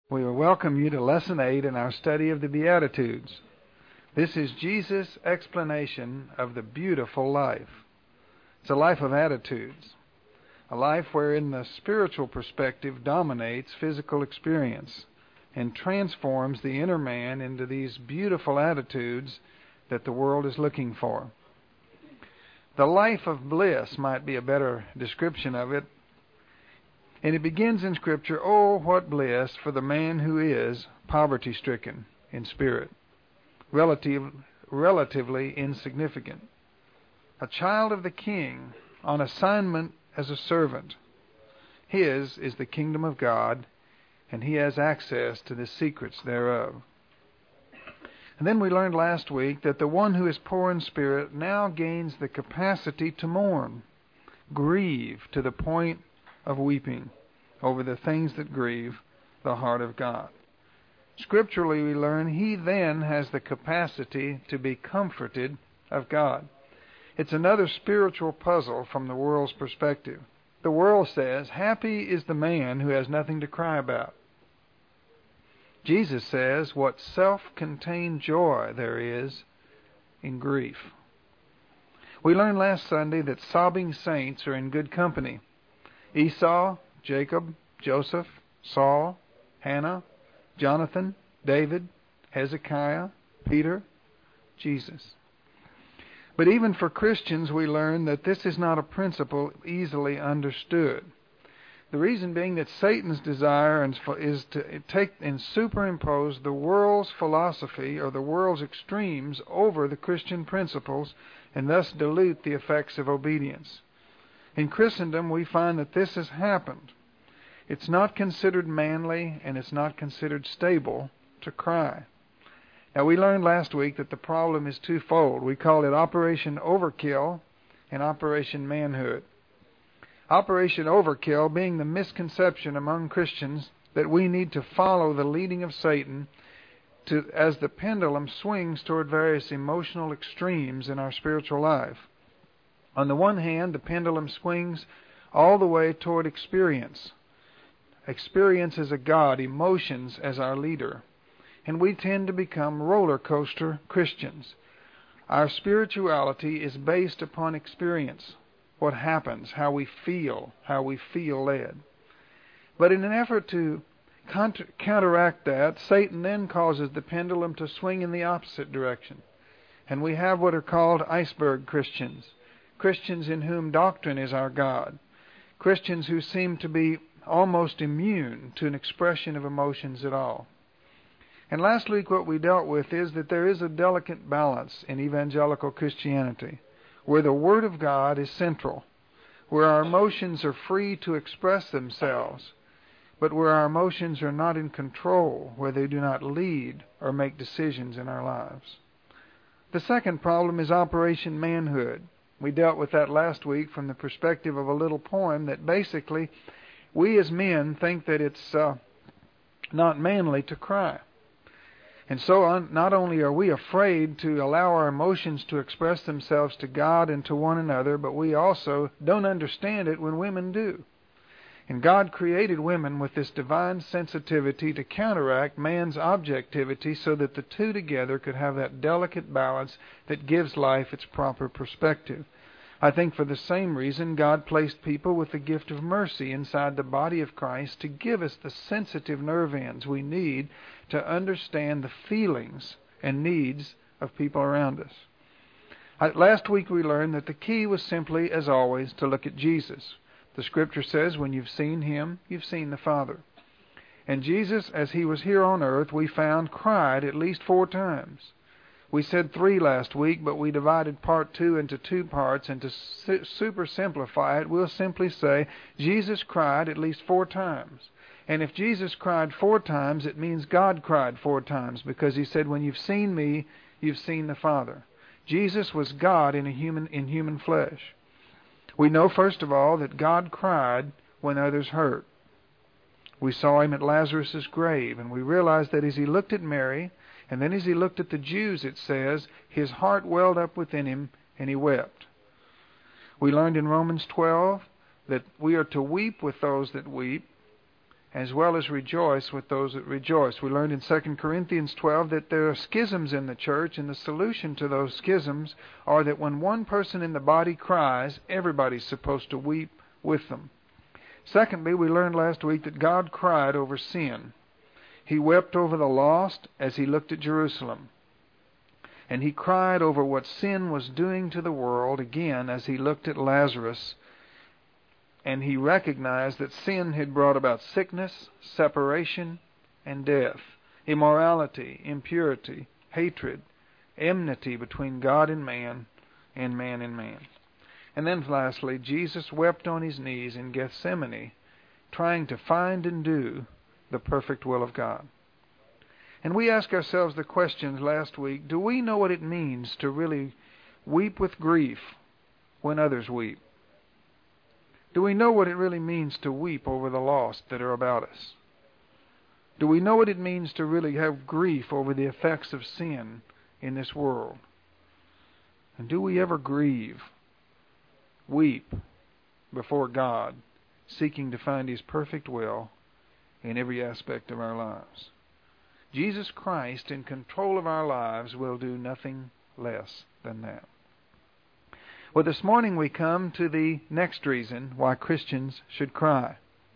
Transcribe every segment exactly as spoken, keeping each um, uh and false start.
We will welcome you to Lesson eight in our study of the Beatitudes. This is Jesus' explanation of the beautiful life. It's a life of attitudes, a life wherein the spiritual perspective dominates physical experience and transforms the inner man into these beautiful attitudes that the world is looking for. The life of bliss might be a better description of it. And it begins in Scripture, "Oh, what bliss for the man who is poverty-stricken in spirit, relative, relatively insignificant, a child of the King on assignment as a servant. His is the kingdom of God, and he has access to the secrets thereof." And then we learned last week that the one who is poor in spirit now gains the capacity to mourn, grieve to the point of weeping over the things that grieve the heart of God. Scripturally, we learn he then has the capacity to be comforted of God. It's another spiritual puzzle from the world's perspective. The world says, happy is the man who has nothing to cry about. Jesus says, what self-contained joy there is in grief. We learned last Sunday that sobbing saints are in good company. Esau, Jacob, Joseph, Saul, Hannah, Jonathan, David, Hezekiah, Peter, Jesus. But even for Christians, we learn that this is not a principle easily understood. The reason being that Satan's desire is to take and superimpose the world's philosophy or the world's extremes over the Christian principles and thus dilute the effects of obedience. In Christendom, we find that this has happened. It's not considered manly and it's not considered stable to cry. Now, we learned last week that the problem is twofold. We call it Operation Overkill and Operation Manhood. Operation Overkill being the misconception among Christians that we need to follow the leading of Satan to, as the pendulum swings toward various emotional extremes in our spiritual life. On the one hand, the pendulum swings all the way toward experience. Experience as a God, emotions as our leader. And we tend to become roller coaster Christians. Our spirituality is based upon experience. What happens, how we feel, how we feel led. But in an effort to counter- counteract that, Satan then causes the pendulum to swing in the opposite direction. And we have what are called iceberg Christians. Christians in whom doctrine is our God. Christians who seem to be almost immune to an expression of emotions at all. And last week what we dealt with is that there is a delicate balance in evangelical Christianity, where the Word of God is central, where our emotions are free to express themselves, but where our emotions are not in control, where they do not lead or make decisions in our lives. The second problem is Operation Manhood. We dealt with that last week from the perspective of a little poem that basically we as men think that it's uh, not manly to cry. And so on, not only are we afraid to allow our emotions to express themselves to God and to one another, but we also don't understand it when women do. And God created women with this divine sensitivity to counteract man's objectivity so that the two together could have that delicate balance that gives life its proper perspective. I think for the same reason, God placed people with the gift of mercy inside the body of Christ to give us the sensitive nerve ends we need to understand the feelings and needs of people around us. Last week we learned that the key was simply, as always, to look at Jesus. The Scripture says, when you've seen Him, you've seen the Father. And Jesus, as He was here on earth, we found cried at least four times. We said three last week, but we divided part two into two parts, and to su- super simplify it, we'll simply say Jesus cried at least four times. And if Jesus cried four times, it means God cried four times, because He said, when you've seen me, you've seen the Father. Jesus was God in a human in human flesh. We know, first of all, that God cried when others hurt. We saw Him at Lazarus' grave, and we realized that as He looked at Mary, and then as He looked at the Jews, it says, His heart welled up within Him, and He wept. We learned in Romans twelve that we are to weep with those that weep, as well as rejoice with those that rejoice. We learned in Second Corinthians twelve that there are schisms in the church, and the solution to those schisms are that when one person in the body cries, everybody's supposed to weep with them. Secondly, we learned last week that God cried over sin. He wept over the lost as he looked at Jerusalem. And he cried over what sin was doing to the world again as he looked at Lazarus. And he recognized that sin had brought about sickness, separation, and death, immorality, impurity, hatred, enmity between God and man, and man and man. And then lastly, Jesus wept on his knees in Gethsemane, trying to find and do the perfect will of God. And we asked ourselves the questions last week, do we know what it means to really weep with grief when others weep? Do we know what it really means to weep over the lost that are about us? Do we know what it means to really have grief over the effects of sin in this world? And do we ever grieve, weep before God, seeking to find His perfect will in every aspect of our lives? Jesus Christ, in control of our lives, will do nothing less than that. Well, this morning we come to the next reason why Christians should cry.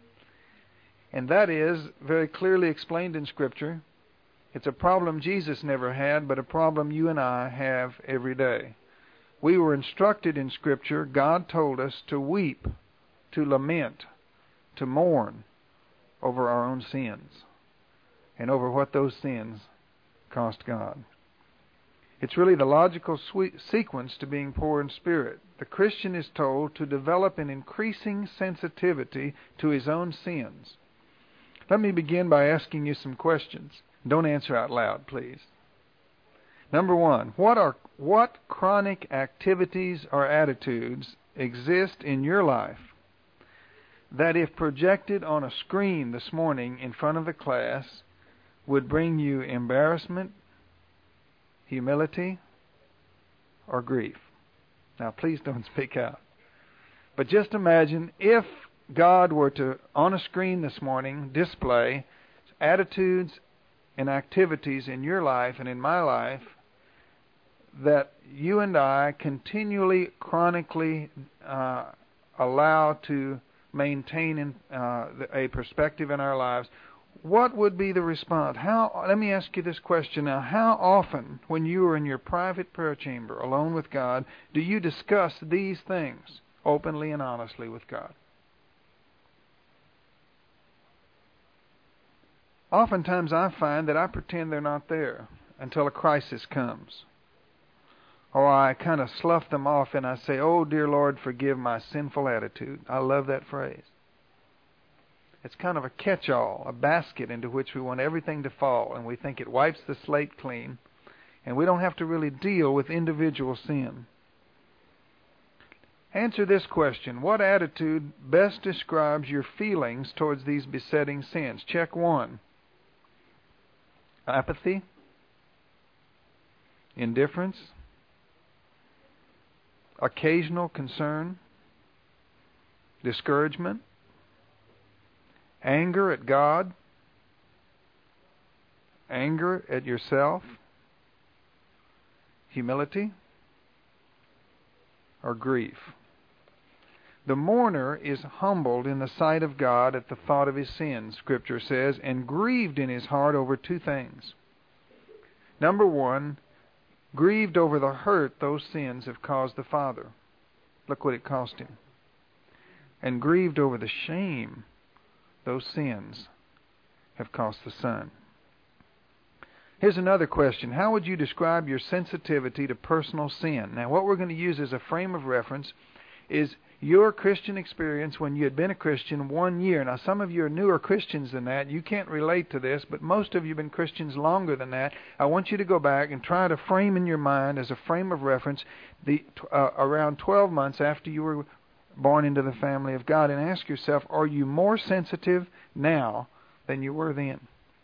And that is very clearly explained in Scripture. It's a problem Jesus never had, but a problem you and I have every day. We were instructed in Scripture, God told us to weep, to lament, to mourn over our own sins and over what those sins cost God. It's really the logical sequence to being poor in spirit. The Christian is told to develop an increasing sensitivity to his own sins. Let me begin by asking you some questions. Don't answer out loud, please. Number one, what are what chronic activities or attitudes exist in your life that, if projected on a screen this morning in front of the class, would bring you embarrassment, humility, or grief? Now, please don't speak out. But just imagine if God were to, on a screen this morning, display attitudes and activities in your life and in my life that you and I continually, chronically uh, allow to maintain in, uh, a perspective in our lives. What would be the response? How? Let me ask you this question now. How often, when you are in your private prayer chamber, alone with God, do you discuss these things openly and honestly with God? Oftentimes I find that I pretend they're not there until a crisis comes. Or I kind of slough them off and I say, "Oh, dear Lord, forgive my sinful attitude." I love that phrase. It's kind of a catch-all, a basket into which we want everything to fall, and we think it wipes the slate clean, and we don't have to really deal with individual sin. Answer this question. What attitude best describes your feelings towards these besetting sins? Check one. Apathy, indifference, occasional concern, discouragement, anger at God, anger at yourself, humility, or grief. The mourner is humbled in the sight of God at the thought of his sins, Scripture says, and grieved in his heart over two things. Number one, grieved over the hurt those sins have caused the Father. Look what it cost him. And grieved over the shame those sins have cost the Son. Here's another question. How would you describe your sensitivity to personal sin? Now, what we're going to use as a frame of reference is your Christian experience when you had been a Christian one year. Now, some of you are newer Christians than that. You can't relate to this, but most of you have been Christians longer than that. I want you to go back and try to frame in your mind as a frame of reference the uh, around twelve months after you were born into the family of God, and ask yourself, are you more sensitive now than you were then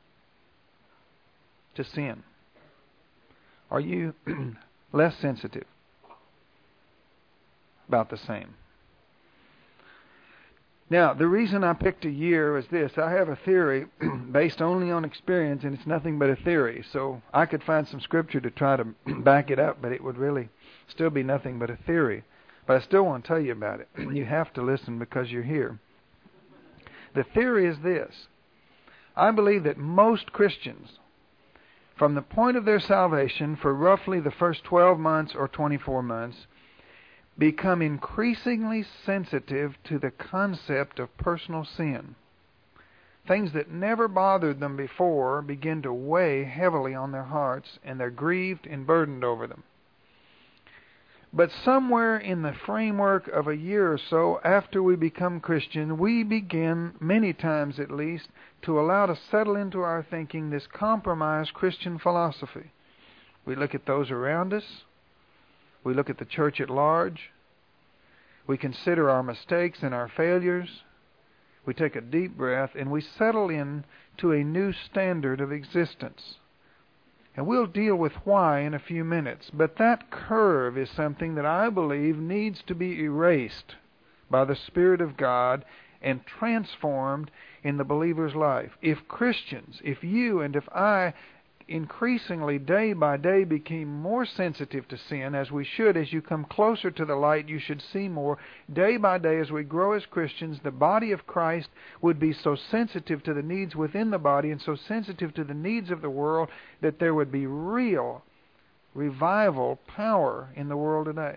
to sin? Are you less sensitive? About the same. Now, the reason I picked a year is this. I have a theory based only on experience, and it's nothing but a theory. So I could find some scripture to try to back it up, but it would really still be nothing but a theory. But I still want to tell you about it. You have to listen because you're here. The theory is this. I believe that most Christians, from the point of their salvation for roughly the first twelve months or twenty-four months, become increasingly sensitive to the concept of personal sin. Things that never bothered them before begin to weigh heavily on their hearts, and they're grieved and burdened over them. But somewhere in the framework of a year or so after we become Christian, we begin, many times at least, to allow to settle into our thinking this compromised Christian philosophy. We look at those around us. We look at the church at large. We consider our mistakes and our failures. We take a deep breath and we settle in to a new standard of existence. And we'll deal with why in a few minutes. But that curve is something that I believe needs to be erased by the Spirit of God and transformed in the believer's life. If Christians, if you and if I increasingly day by day became more sensitive to sin, as we should, as you come closer to the light, you should see more. Day by day, as we grow as Christians, the body of Christ would be so sensitive to the needs within the body and so sensitive to the needs of the world that there would be real revival power in the world today.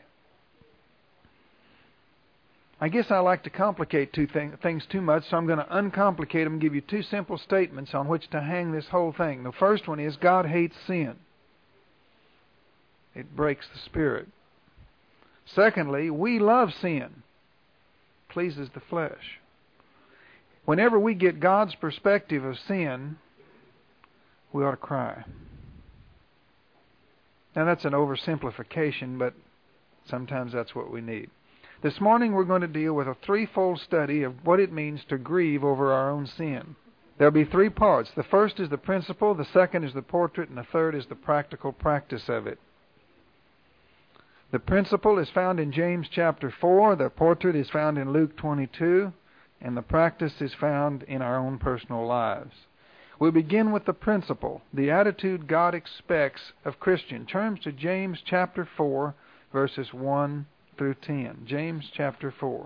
I guess I like to complicate two thing, things too much, so I'm going to uncomplicate them and give you two simple statements on which to hang this whole thing. The first one is God hates sin. It breaks the spirit. Secondly, we love sin. Pleases the flesh. Whenever we get God's perspective of sin, we ought to cry. Now that's an oversimplification, but sometimes that's what we need. This morning we're going to deal with a threefold study of what it means to grieve over our own sin. There'll be three parts. The first is the principle, the second is the portrait, and the third is the practical practice of it. The principle is found in James chapter four, the portrait is found in Luke twenty-two, and the practice is found in our own personal lives. We begin with the principle, the attitude God expects of Christians. Turn to James chapter four, verses one through ten. James chapter four.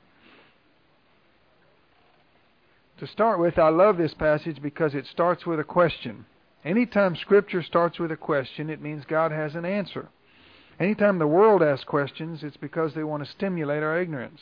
To start with, I love this passage because it starts with a question. Anytime Scripture starts with a question, it means God has an answer. Anytime the world asks questions, it's because they want to stimulate our ignorance.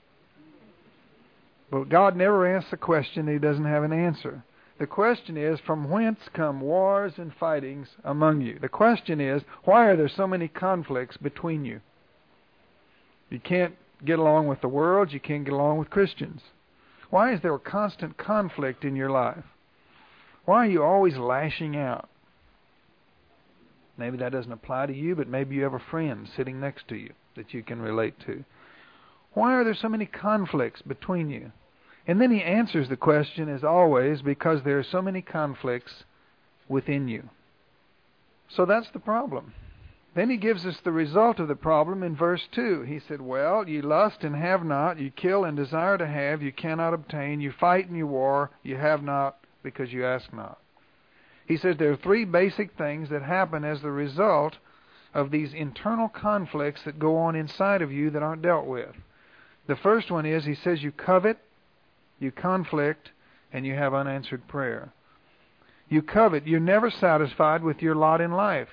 But God never asks a question that He doesn't have an answer. The question is, from whence come wars and fightings among you? The question is, why are there so many conflicts between you? You can't get along with the world. You can't get along with Christians. Why is there a constant conflict in your life? Why are you always lashing out? Maybe that doesn't apply to you, but maybe you have a friend sitting next to you that you can relate to. Why are there so many conflicts between you? And then he answers the question, as always, because there are so many conflicts within you. So that's the problem. Then he gives us the result of the problem in verse two. He said, well, you lust and have not, you kill and desire to have, you cannot obtain, you fight and you war, you have not because you ask not. He says there are three basic things that happen as the result of these internal conflicts that go on inside of you that aren't dealt with. The first one is, he says, you covet, you conflict, and you have unanswered prayer. You covet, you're never satisfied with your lot in life.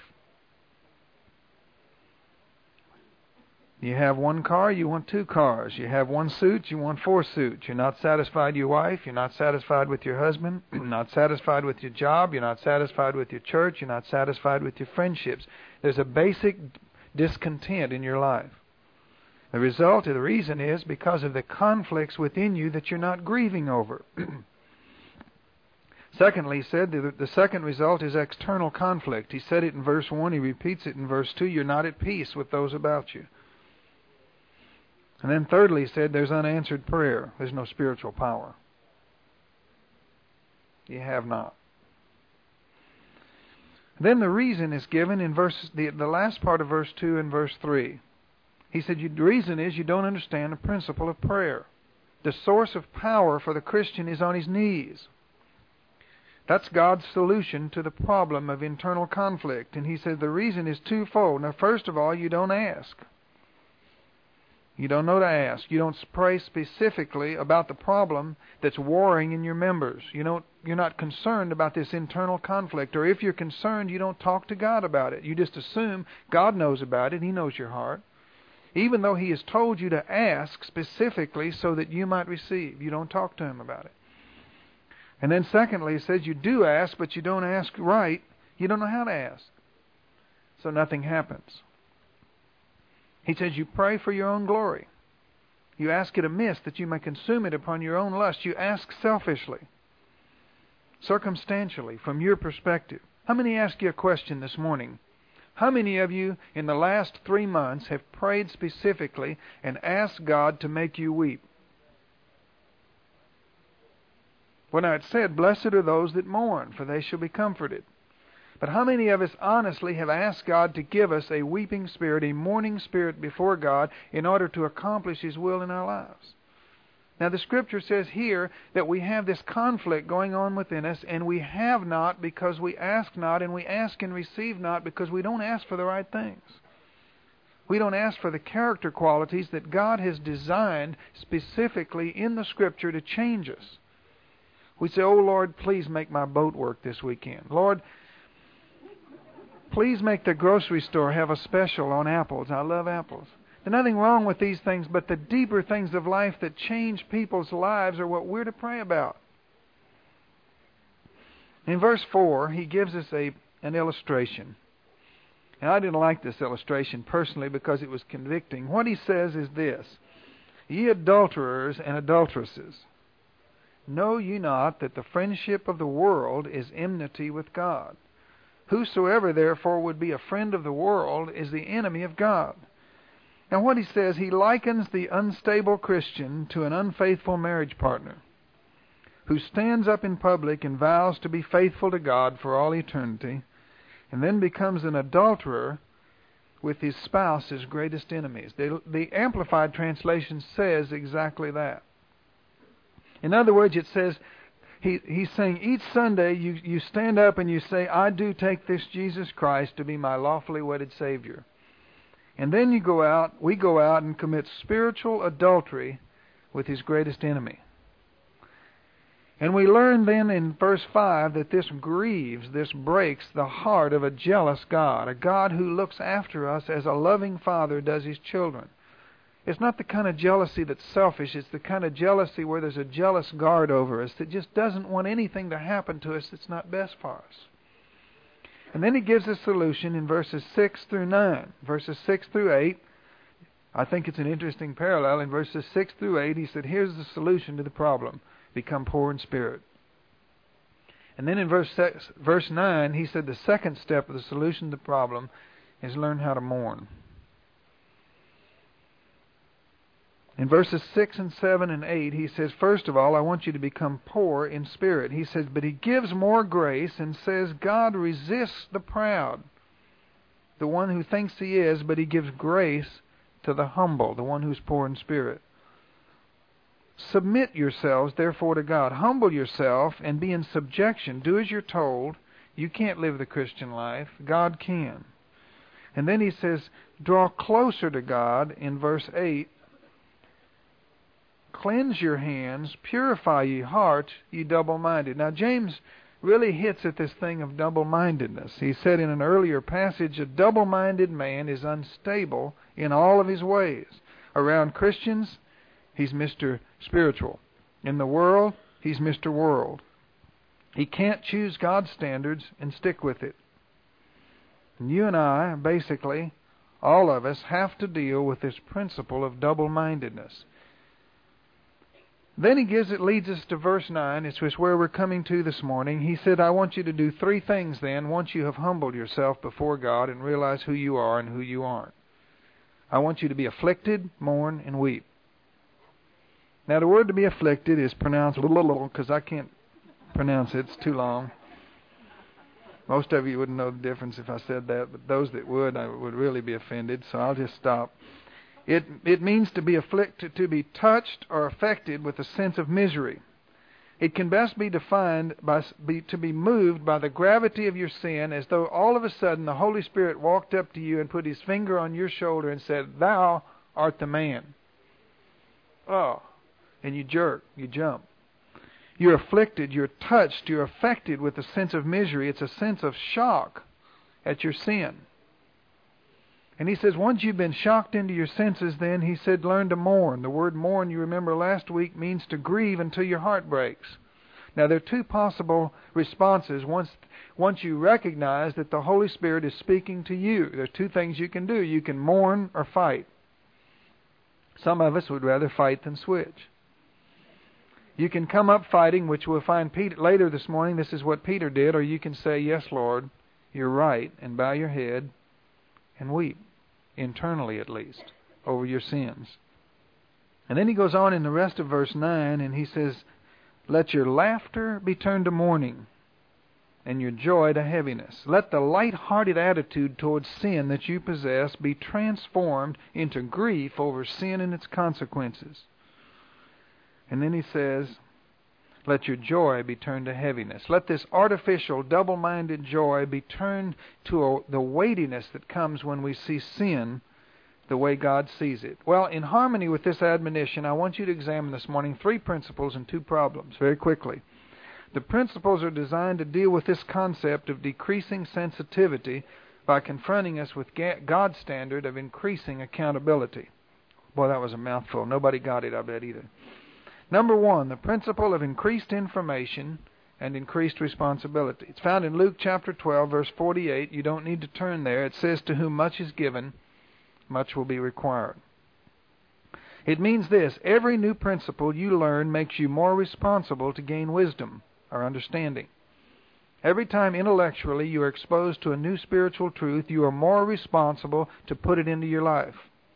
You have one car, you want two cars. You have one suit, you want four suits. You're not satisfied with your wife. You're not satisfied with your husband. You're not satisfied with your job. You're not satisfied with your church. You're not satisfied with your friendships. There's a basic discontent in your life. The result, the reason is because of the conflicts within you that you're not grieving over. Secondly, he said the, the second result is external conflict. He said it in verse one. He repeats it in verse two. You're not at peace with those about you. And then thirdly, he said there's unanswered prayer. There's no spiritual power. You have not. Then the reason is given in verse the, the last part of verse two and verse three. He said you, the reason is you don't understand the principle of prayer. The source of power for the Christian is on his knees. That's God's solution to the problem of internal conflict. And he said the reason is twofold. Now, first of all, you don't ask. You don't know to ask. You don't pray specifically about the problem that's warring in your members. You don't, you're not concerned about this internal conflict. Or if you're concerned, you don't talk to God about it. You just assume God knows about it. He knows your heart. Even though He has told you to ask specifically so that you might receive. You don't talk to Him about it. And then secondly, it says you do ask, but you don't ask right. You don't know how to ask. So nothing happens. He says you pray for your own glory. You ask it amiss that you may consume it upon your own lust. You ask selfishly, circumstantially, from your perspective. How many ask you a question this morning? How many of you in the last three months have prayed specifically and asked God to make you weep? Well, now it said, blessed are those that mourn, for they shall be comforted. But how many of us honestly have asked God to give us a weeping spirit, a mourning spirit before God in order to accomplish His will in our lives? Now the Scripture says here that we have this conflict going on within us, and we have not because we ask not, and we ask and receive not because we don't ask for the right things. We don't ask for the character qualities that God has designed specifically in the Scripture to change us. We say, oh Lord, please make my boat work this weekend. Lord, please make the grocery store have a special on apples. I love apples. There's nothing wrong with these things, but the deeper things of life that change people's lives are what we're to pray about. In verse four, he gives us a an illustration. And I didn't like this illustration personally because it was convicting. What he says is this: Ye adulterers and adulteresses, know ye not that the friendship of the world is enmity with God? Whosoever therefore would be a friend of the world is the enemy of God. Now what he says, he likens the unstable Christian to an unfaithful marriage partner who stands up in public and vows to be faithful to God for all eternity, and then becomes an adulterer with his spouse's greatest enemies. The, the Amplified Translation says exactly that. In other words, it says, he, he's saying each Sunday you, you stand up and you say, I do take this Jesus Christ to be my lawfully wedded Savior. And then you go out, we go out and commit spiritual adultery with His greatest enemy. And we learn then in verse five that this grieves, this breaks the heart of a jealous God, a God who looks after us as a loving Father does His children. It's not the kind of jealousy that's selfish. It's the kind of jealousy where there's a jealous guard over us that just doesn't want anything to happen to us that's not best for us. And then he gives a solution in verses six through nine. Verses six through eight, I think it's an interesting parallel. In verses six through eight, he said, here's the solution to the problem. Become poor in spirit. And then in verse six, verse nine, he said the second step of the solution to the problem is learn how to mourn. In verses six and seven and eight, he says, first of all, I want you to become poor in spirit. He says, but he gives more grace and says, God resists the proud, the one who thinks he is, but he gives grace to the humble, the one who's poor in spirit. Submit yourselves, therefore, to God. Humble yourself and be in subjection. Do as you're told. You can't live the Christian life. God can. And then he says, draw closer to God in verse eight. Cleanse your hands, purify ye hearts, ye double-minded. Now James really hits at this thing of double-mindedness. He said in an earlier passage, a double-minded man is unstable in all of his ways. Around Christians, he's Mister Spiritual. In the world, he's Mister World. He can't choose God's standards and stick with it. And you and I, basically, all of us, have to deal with this principle of double-mindedness. Then he gives it, leads us to verse nine. It's where we're coming to this morning. He said, I want you to do three things then once you have humbled yourself before God and realize who you are and who you aren't. I want you to be afflicted, mourn, and weep. Now the word to be afflicted is pronounced because I can't pronounce it. It's too long. Most of you wouldn't know the difference if I said that, but those that would, I would really be offended, so I'll just stop. It, it means to be afflicted, to be touched or affected with a sense of misery. It can best be defined by be, to be moved by the gravity of your sin, as though all of a sudden the Holy Spirit walked up to you and put His finger on your shoulder and said, "Thou art the man." Oh, and you jerk, you jump. You're afflicted, you're touched, you're affected with a sense of misery. It's a sense of shock at your sin. And he says, once you've been shocked into your senses, then, he said, learn to mourn. The word mourn, you remember last week, means to grieve until your heart breaks. Now, there are two possible responses. Once, once you recognize that the Holy Spirit is speaking to you, there are two things you can do. You can mourn or fight. Some of us would rather fight than switch. You can come up fighting, which we'll find Peter, later this morning, this is what Peter did, or you can say, "Yes, Lord, you're right," and bow your head and weep. Internally at least, over your sins. And then he goes on in the rest of verse nine and he says, "Let your laughter be turned to mourning and your joy to heaviness. Let the light-hearted attitude towards sin that you possess be transformed into grief over sin and its consequences." And then he says, "Let your joy be turned to heaviness." Let this artificial, double-minded joy be turned to a, the weightiness that comes when we see sin the way God sees it. Well, in harmony with this admonition, I want you to examine this morning three principles and two problems very quickly. The principles are designed to deal with this concept of decreasing sensitivity by confronting us with God's standard of increasing accountability. Boy, that was a mouthful. Nobody got it, I bet, either. Number one, the principle of increased information and increased responsibility. It's found in Luke chapter twelve, verse forty-eight. You don't need to turn there. It says, "To whom much is given, much will be required." It means this: every new principle you learn makes you more responsible to gain wisdom or understanding. Every time intellectually you are exposed to a new spiritual truth, you are more responsible to put it into your life.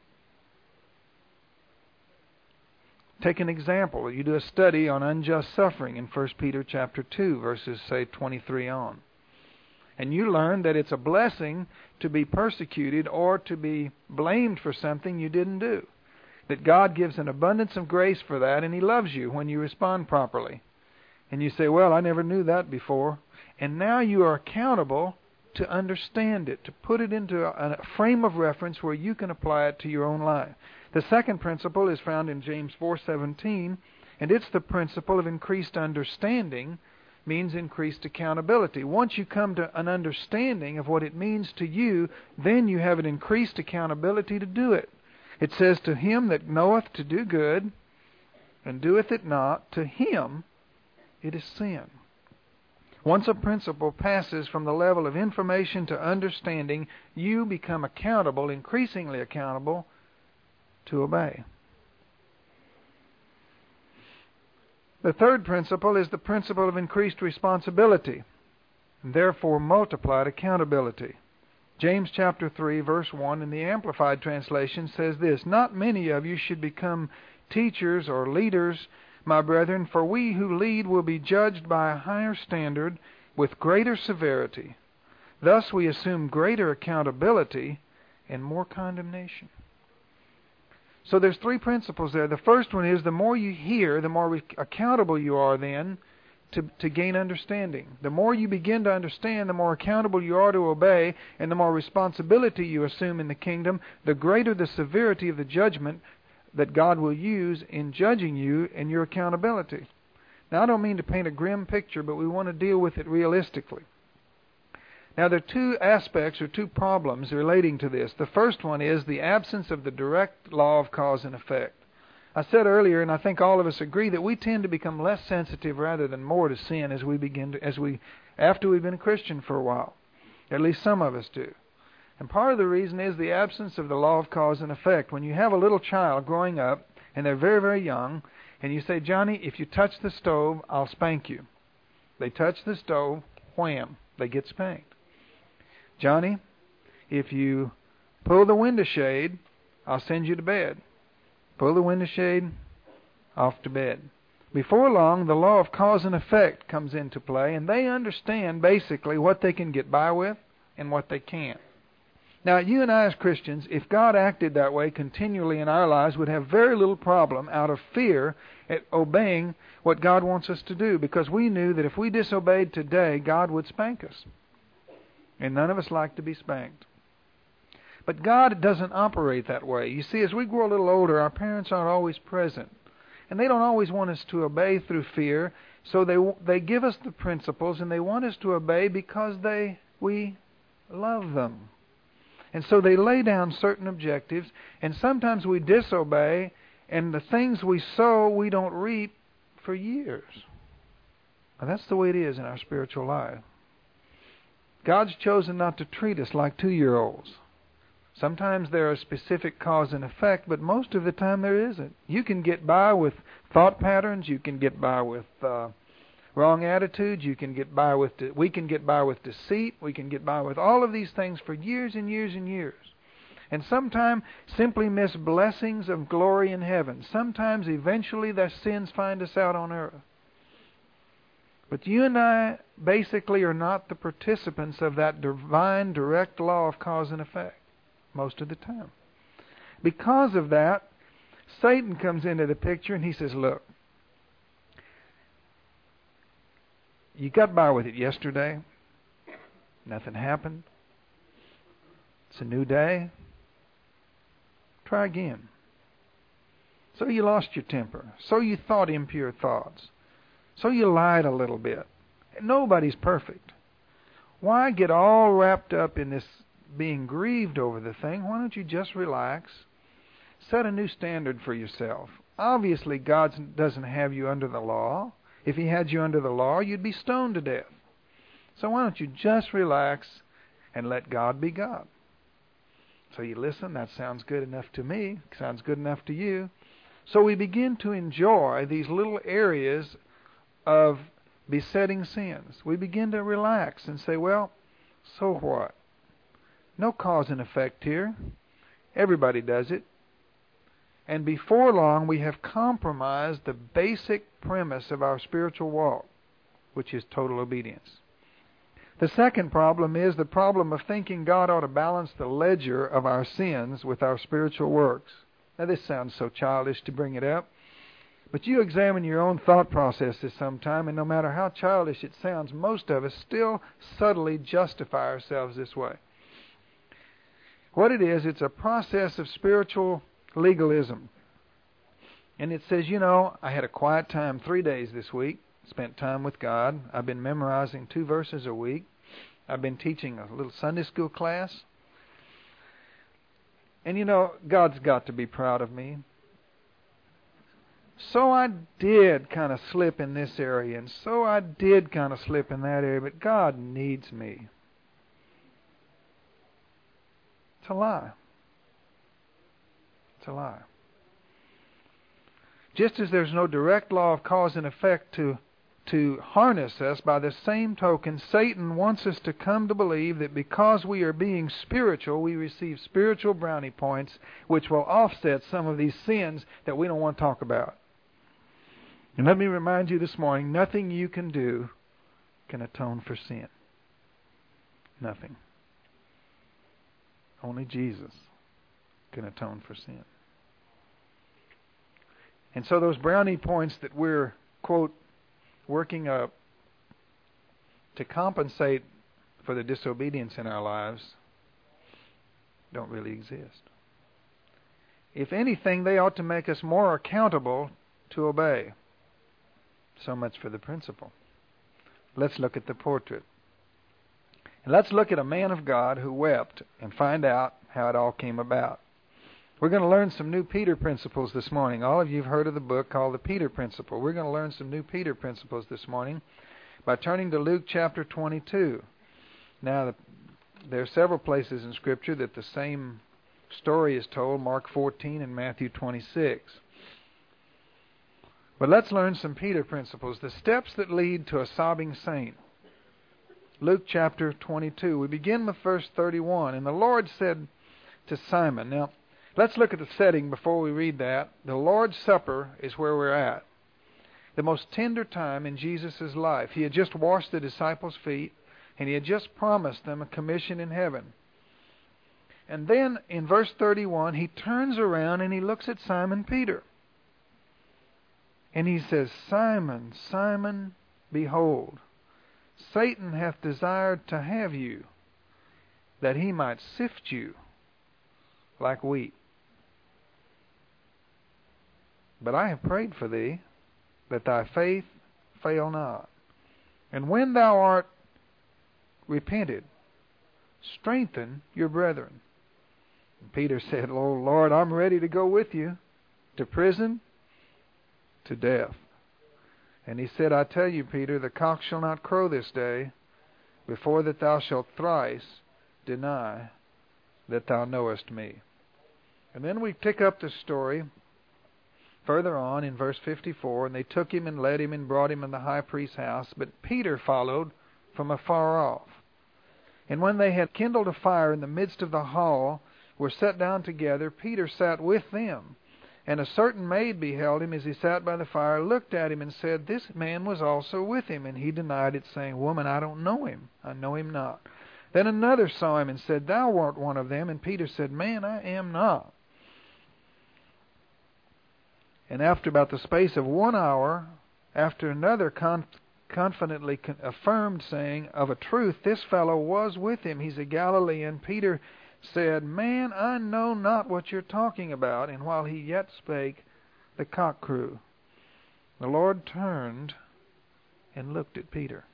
Take an example. You do a study on unjust suffering in First Peter chapter two, verses, say, twenty-three on. And you learn that it's a blessing to be persecuted or to be blamed for something you didn't do. That God gives an abundance of grace for that, and He loves you when you respond properly. And you say, "Well, I never knew that before." And now you are accountable to understand it, to put it into a frame of reference where you can apply it to your own life. The second principle is found in James four seventeen, and it's the principle of increased understanding means increased accountability. Once you come to an understanding of what it means to you, then you have an increased accountability to do it. It says, "To him that knoweth to do good, and doeth it not, to him it is sin." Once a principle passes from the level of information to understanding, you become accountable, increasingly accountable, to obey. The third principle is the principle of increased responsibility, and therefore multiplied accountability. James chapter three, verse one in the Amplified Translation says this: "Not many of you should become teachers or leaders, my brethren, for we who lead will be judged by a higher standard with greater severity. Thus we assume greater accountability and more condemnation." So there's three principles there. The first one is the more you hear, the more accountable you are then to, to gain understanding. The more you begin to understand, the more accountable you are to obey, and the more responsibility you assume in the kingdom, the greater the severity of the judgment that God will use in judging you and your accountability. Now, I don't mean to paint a grim picture, but we want to deal with it realistically. Now, there are two aspects or two problems relating to this. The first one is the absence of the direct law of cause and effect. I said earlier, and I think all of us agree, that we tend to become less sensitive rather than more to sin as we begin to, as we, after we've been a Christian for a while. At least some of us do. And part of the reason is the absence of the law of cause and effect. When you have a little child growing up, and they're very, very young, and you say, "Johnny, if you touch the stove, I'll spank you." They touch the stove, wham, they get spanked. "Johnny, if you pull the window shade, I'll send you to bed." Pull the window shade, off to bed. Before long, the law of cause and effect comes into play, and they understand basically what they can get by with and what they can't. Now, you and I as Christians, if God acted that way continually in our lives, would have very little problem out of fear at obeying what God wants us to do, because we knew that if we disobeyed today, God would spank us. And none of us like to be spanked. But God doesn't operate that way. You see, as we grow a little older, our parents aren't always present. And they don't always want us to obey through fear, so they they give us the principles, and they want us to obey because they we love them. And so they lay down certain objectives, and sometimes we disobey, and the things we sow we don't reap for years. And that's the way it is in our spiritual life. God's chosen not to treat us like two-year-olds. Sometimes there are specific cause and effect, but most of the time there isn't. You can get by with thought patterns. You can get by with uh, wrong attitudes. You can get by with. De- we can get by with deceit. We can get by with all of these things for years and years and years. And sometimes simply miss blessings of glory in heaven. Sometimes eventually their sins find us out on earth. But you and I basically are not the participants of that divine direct law of cause and effect most of the time. Because of that, Satan comes into the picture and he says, look, you got by with it yesterday. Nothing happened. It's a new day. Try again. So you lost your temper. So you thought impure thoughts. So you lied a little bit. Nobody's perfect. Why get all wrapped up in this being grieved over the thing? Why don't you just relax? Set a new standard for yourself. Obviously, God doesn't have you under the law. If He had you under the law, you'd be stoned to death. So why don't you just relax and let God be God? So you listen, that sounds good enough to me. Sounds good enough to you. So we begin to enjoy these little areas of besetting sins. We begin to relax and say, well, so what? No cause and effect here. Everybody does it. And before long, we have compromised the basic premise of our spiritual walk, which is total obedience. The second problem is the problem of thinking God ought to balance the ledger of our sins with our spiritual works. Now, this sounds so childish to bring it up, but you examine your own thought processes sometime, and no matter how childish it sounds, most of us still subtly justify ourselves this way. What it is, it's a process of spiritual legalism. And it says, you know, I had a quiet time three days this week, spent time with God. I've been memorizing two verses a week. I've been teaching a little Sunday school class. And you know, God's got to be proud of me. So I did kind of slip in this area, and so I did kind of slip in that area, but God needs me. It's a lie. It's a lie. Just as there's no direct law of cause and effect to, to harness us, by the same token, Satan wants us to come to believe that because we are being spiritual, we receive spiritual brownie points, which will offset some of these sins that we don't want to talk about. And let me remind you this morning, nothing you can do can atone for sin. Nothing. Only Jesus can atone for sin. And so those brownie points that we're, quote, working up to compensate for the disobedience in our lives don't really exist. If anything, they ought to make us more accountable to obey. So much for the principle. Let's look at the portrait. And let's look at a man of God who wept and find out how it all came about. We're going to learn some new Peter principles this morning. All of you have heard of the book called the Peter Principle. We're going to learn some new Peter principles this morning by turning to Luke chapter twenty-two. Now, there are several places in Scripture that the same story is told, Mark fourteen and Matthew twenty-six. But let's learn some Peter principles, the steps that lead to a sobbing saint. Luke chapter twenty-two. We begin with verse thirty-one. And the Lord said to Simon. Now, let's look at the setting before we read that. The Lord's Supper is where we're at. The most tender time in Jesus' life. He had just washed the disciples' feet, and He had just promised them a commission in heaven. And then in verse thirty-one, he turns around and he looks at Simon Peter. And he says, Simon, Simon, behold, Satan hath desired to have you, that he might sift you like wheat. But I have prayed for thee, that thy faith fail not. And when thou art repented, strengthen your brethren. And Peter said, Oh Lord, I'm ready to go with you to prison, to death. And he said, I tell you, Peter, the cock shall not crow this day before that thou shalt thrice deny that thou knowest me. And then we pick up the story further on in verse fifty-four, and they took him and led him and brought him in the high priest's house, but Peter followed from afar off. And when they had kindled a fire in the midst of the hall, were set down together, Peter sat with them. And a certain maid beheld him as he sat by the fire, looked at him, and said, This man was also with him. And he denied it, saying, Woman, I don't know him. I know him not. Then another saw him and said, Thou art one of them. And Peter said, Man, I am not. And after about the space of one hour, after another conf- confidently con- affirmed, saying, Of a truth, this fellow was with him. He's a Galilean. Peter said, Man, I know not what you're talking about. And while he yet spake, the cock crew. The Lord turned and looked at Peter.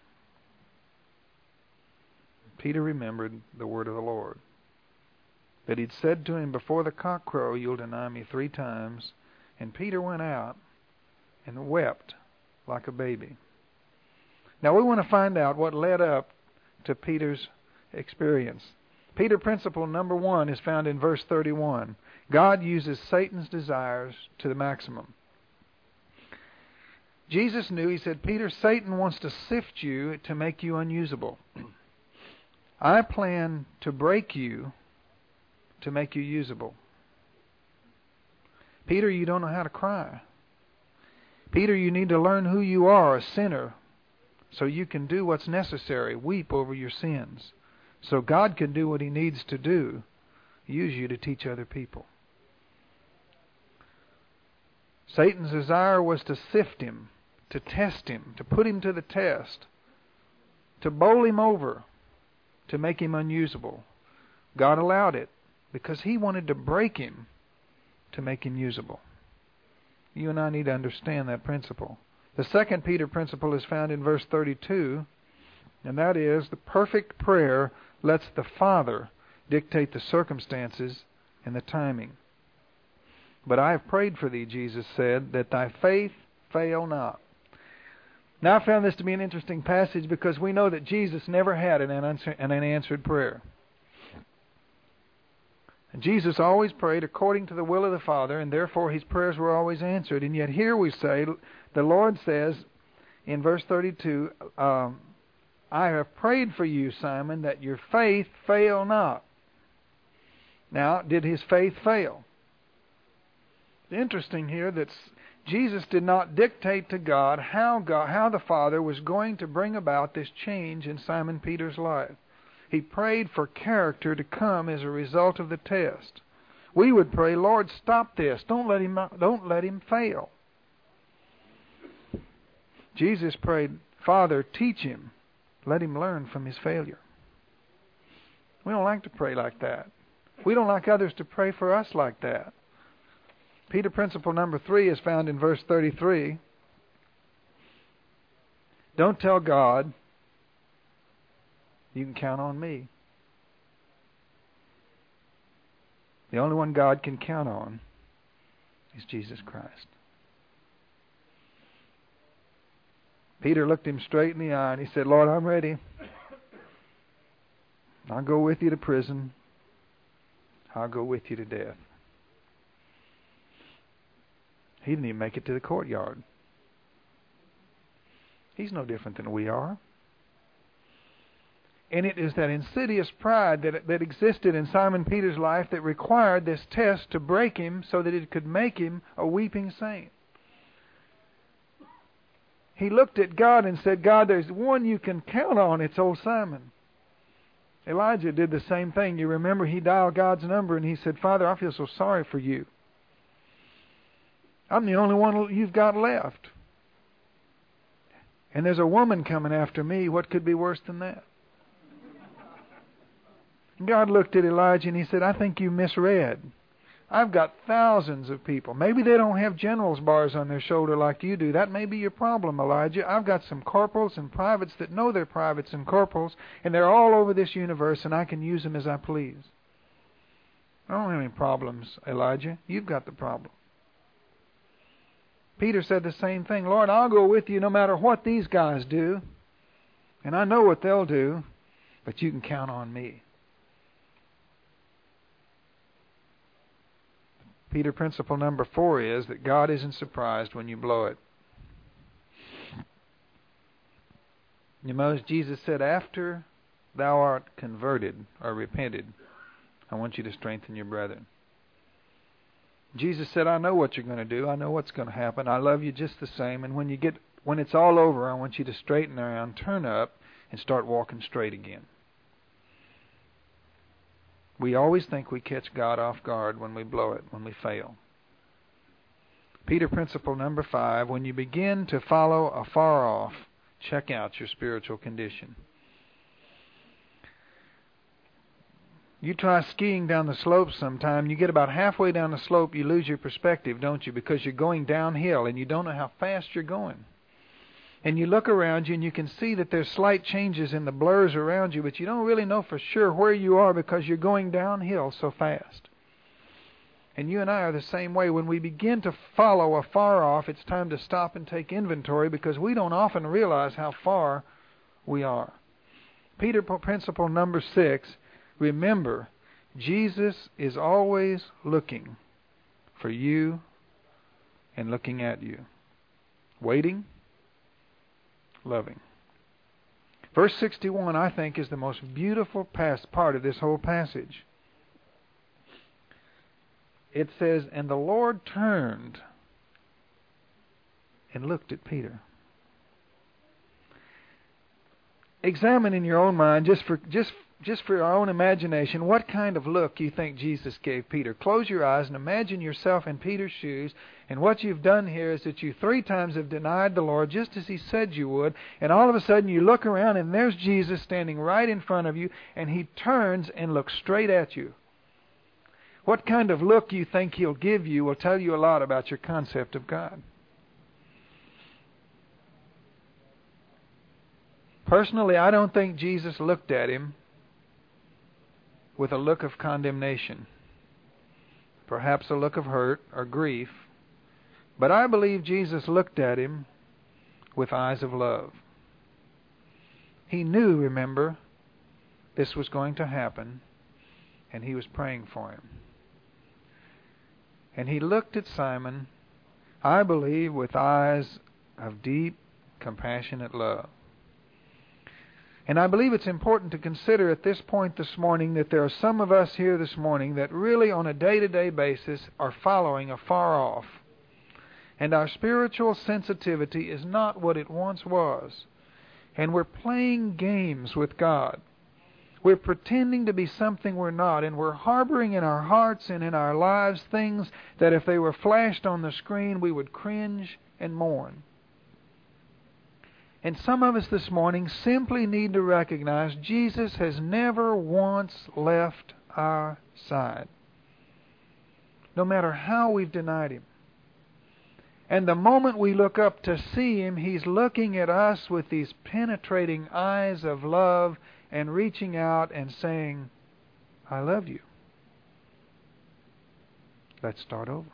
Peter remembered the word of the Lord, that he'd said to him, Before the cock crow, you'll deny me three times. And Peter went out and wept like a baby. Now we want to find out what led up to Peter's experience. Peter principle number one is found in verse thirty-one. God uses Satan's desires to the maximum. Jesus knew, he said, Peter, Satan wants to sift you to make you unusable. I plan to break you to make you usable. Peter, you don't know how to cry. Peter, you need to learn who you are, a sinner, so you can do what's necessary. Weep over your sins. So God can do what he needs to do, use you to teach other people. Satan's desire was to sift him, to test him, to put him to the test, to bowl him over, to make him unusable. God allowed it because he wanted to break him to make him usable. You and I need to understand that principle. The second Peter principle is found in verse thirty-two, and that is the perfect prayer lets the Father dictate the circumstances and the timing. But I have prayed for thee, Jesus said, that thy faith fail not. Now I found this to be an interesting passage because we know that Jesus never had an unanswered prayer. And Jesus always prayed according to the will of the Father, and therefore his prayers were always answered. And yet here we say, the Lord says in verse thirty-two, um, I have prayed for you, Simon, that your faith fail not. Now, did his faith fail? It's interesting here that Jesus did not dictate to God how God, how the Father was going to bring about this change in Simon Peter's life. He prayed for character to come as a result of the test. We would pray, Lord, stop this. Don't let him, don't let him fail. Jesus prayed, Father, teach him. Let him learn from his failure. We don't like to pray like that. We don't like others to pray for us like that. Peter principle number three is found in verse thirty-three. Don't tell God, you can count on me. The only one God can count on is Jesus Christ. Peter looked him straight in the eye and he said, Lord, I'm ready. I'll go with you to prison. I'll go with you to death. He didn't even make it to the courtyard. He's no different than we are. And it is that insidious pride that, that existed in Simon Peter's life that required this test to break him so that it could make him a weeping saint. He looked at God and said, God, there's one you can count on. It's old Simon. Elijah did the same thing. You remember he dialed God's number and he said, Father, I feel so sorry for you. I'm the only one you've got left. And there's a woman coming after me. What could be worse than that? God looked at Elijah and he said, I think you misread. I've got thousands of people. Maybe they don't have general's bars on their shoulder like you do. That may be your problem, Elijah. I've got some corporals and privates that know they're privates and corporals, and they're all over this universe, and I can use them as I please. I don't have any problems, Elijah. You've got the problem. Peter said the same thing. Lord, I'll go with you no matter what these guys do, and I know what they'll do, but you can count on me. Peter principle number four is that God isn't surprised when you blow it. You know, Jesus said, after thou art converted or repented, I want you to strengthen your brethren. Jesus said, I know what you're going to do. I know what's going to happen. I love you just the same. And when you get, when it's all over, I want you to straighten around, turn up, and start walking straight again. We always think we catch God off guard when we blow it, when we fail. Peter principle number five, when you begin to follow afar off, check out your spiritual condition. You try skiing down the slope sometime, you get about halfway down the slope, you lose your perspective, don't you? Because you're going downhill and you don't know how fast you're going. And you look around you and you can see that there's slight changes in the blurs around you, but you don't really know for sure where you are because you're going downhill so fast. And you and I are the same way. When we begin to follow afar off, it's time to stop and take inventory because we don't often realize how far we are. Peter principle number six, remember, Jesus is always looking for you and looking at you. Waiting, loving. Verse sixty-one, I think, is the most beautiful past part of this whole passage. It says, and the Lord turned and looked at Peter. Examine in your own mind, just for just just for your own imagination, what kind of look you think Jesus gave Peter. Close your eyes and imagine yourself in Peter's shoes, and what you've done here is that you three times have denied the Lord just as He said you would, and all of a sudden you look around and there's Jesus standing right in front of you, and He turns and looks straight at you. What kind of look you think He'll give you will tell you a lot about your concept of God. Personally, I don't think Jesus looked at him with a look of condemnation, perhaps a look of hurt or grief, but I believe Jesus looked at him with eyes of love. He knew, remember, this was going to happen, and He was praying for him. And He looked at Simon, I believe, with eyes of deep, compassionate love. And I believe it's important to consider at this point this morning that there are some of us here this morning that really on a day-to-day basis are following afar off. And our spiritual sensitivity is not what it once was. And we're playing games with God. We're pretending to be something we're not, and we're harboring in our hearts and in our lives things that if they were flashed on the screen, we would cringe and mourn. And some of us this morning simply need to recognize Jesus has never once left our side, no matter how we've denied Him. And the moment we look up to see Him, He's looking at us with these penetrating eyes of love and reaching out and saying, I love you. Let's start over.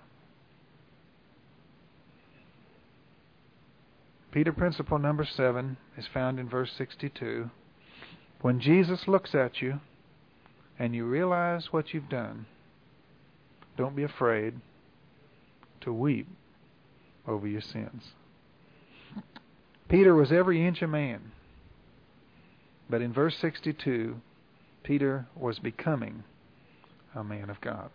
Peter principle number seven is found in verse sixty-two. When Jesus looks at you and you realize what you've done, don't be afraid to weep over your sins. Peter was every inch a man. But in verse sixty-two, Peter was becoming a man of God.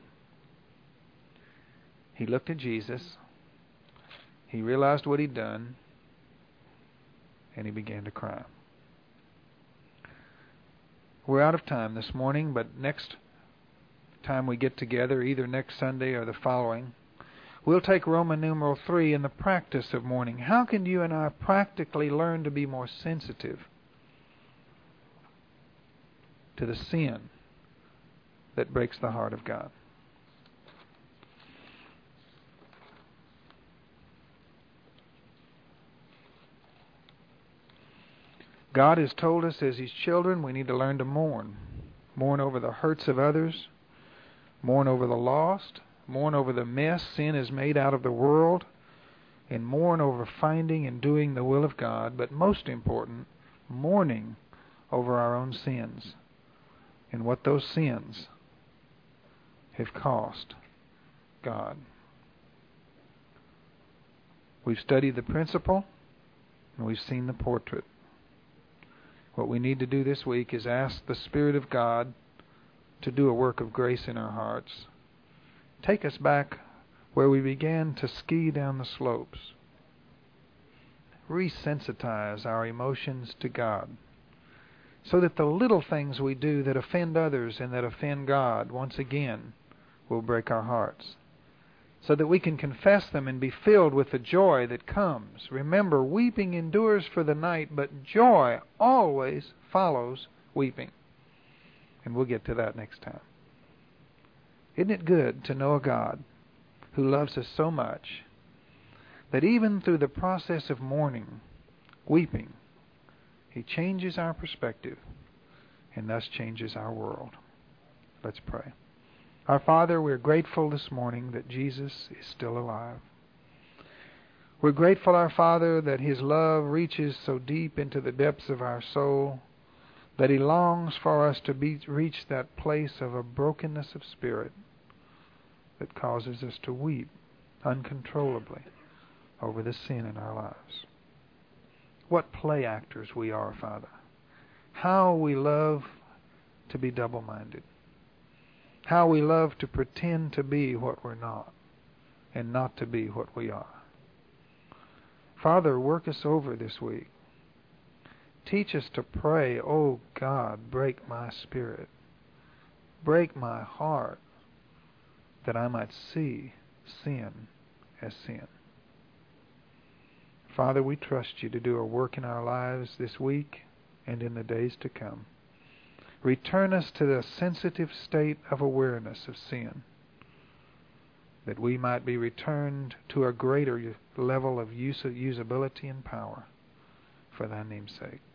He looked at Jesus. He realized what he'd done. And he began to cry. We're out of time this morning, but next time we get together, either next Sunday or the following, we'll take Roman numeral three in the practice of mourning. How can you and I practically learn to be more sensitive to the sin that breaks the heart of God? God has told us as His children we need to learn to mourn. Mourn over the hurts of others. Mourn over the lost. Mourn over the mess sin has made out of the world. And mourn over finding and doing the will of God. But most important, mourning over our own sins and what those sins have cost God. We've studied the principle and we've seen the portrait. What we need to do this week is ask the Spirit of God to do a work of grace in our hearts. Take us back where we began to ski down the slopes. Resensitize our emotions to God so that the little things we do that offend others and that offend God once again will break our hearts, so that we can confess them and be filled with the joy that comes. Remember, weeping endures for the night, but joy always follows weeping. And we'll get to that next time. Isn't it good to know a God who loves us so much that even through the process of mourning, weeping, He changes our perspective and thus changes our world? Let's pray. Our Father, we're grateful this morning that Jesus is still alive. We're grateful, our Father, that His love reaches so deep into the depths of our soul that He longs for us to be, reach that place of a brokenness of spirit that causes us to weep uncontrollably over the sin in our lives. What play actors we are, Father. How we love to be double-minded. How we love to pretend to be what we're not and not to be what we are. Father, work us over this week. Teach us to pray, oh God, break my spirit. Break my heart that I might see sin as sin. Father, we trust You to do a work in our lives this week and in the days to come. Return us to the sensitive state of awareness of sin, that we might be returned to a greater level of use, usability and power for Thy name's sake.